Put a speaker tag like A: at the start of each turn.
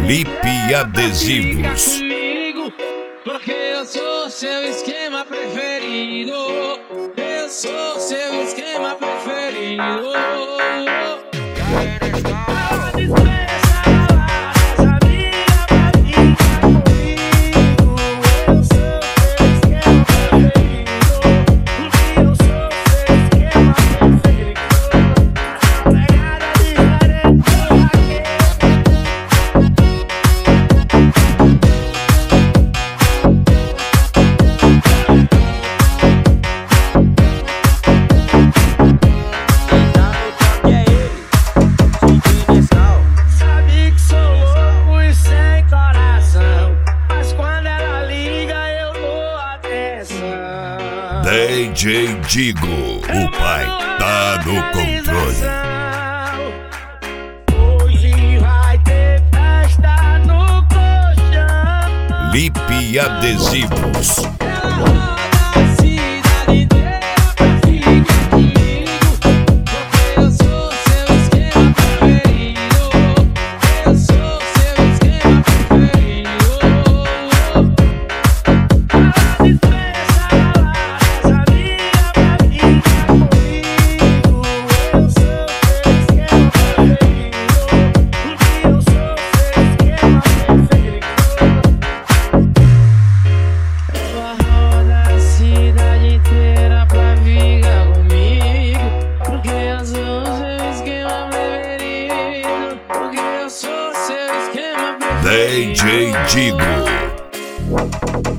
A: Lipe Adesivos.
B: Porque eu sou seu esquema preferido. Eu sou seu esquema preferido.
A: DJ Digo, o pai tá no controle.
B: Hoje vai ter festa no colchão.
A: Lipe Adesivos. DJ Digo.